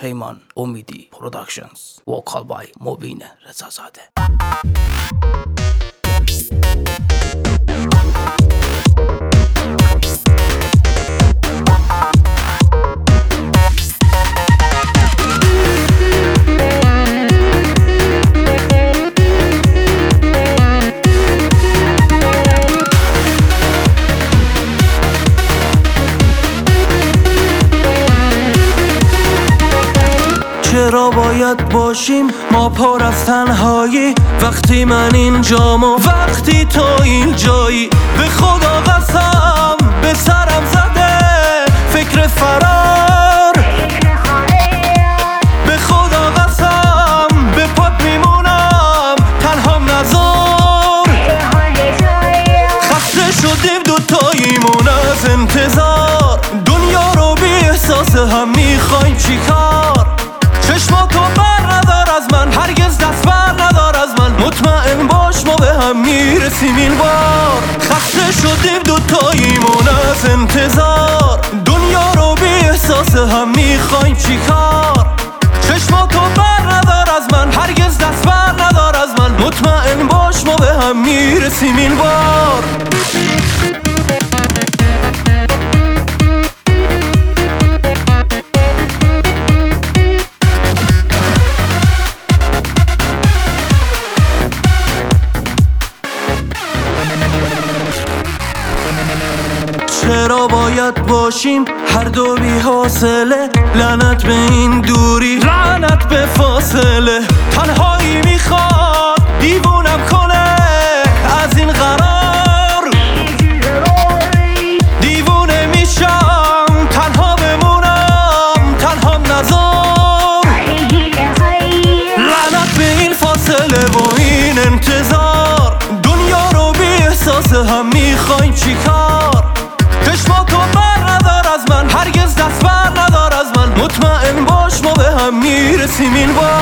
پیمان امیدی پروداکشنز، وکال بای مبین رضازاده. چرا باید باشیم ما پر از تنهایی وقتی من اینجام و وقتی تو اینجایی؟ به خدا قسم به سرم زده فکر فرار، به خدا قسم به پات میمونم تنهام نذار. خسته شدیم دوتاییمون از انتظار، دنیا رو بی احساس هم میخوایم چیکار؟ چشماتو بر ندار از من، هرگز دست بر ندار از من، مطمئن باش ما به هم میرسیم این بار. خسته شدیم دوتاییمون از انتظار، دنیا رو بی احساس هم میخوایم چیکار؟ چشماتو بر ندار از من، هرگز دست بر ندار از من، مطمئن باش ما به هم میرسیم این بار. چرا باید باشیم هر دو بی حاصله؟ لعنت به این دوری، لعنت به فاصله. تنهایی میخواد دیوونم کنه از این قرار، دیوونه میشم تنها بمونم تنهام نذار. لعنت به این فاصله و این انتظار، دنیا رو بی احساس هم میخوایم چیکار؟ چشماتو بر ندار از من، هرگز دست بر ندار از من، مطمئن باش ما به هم میرسیم این بار.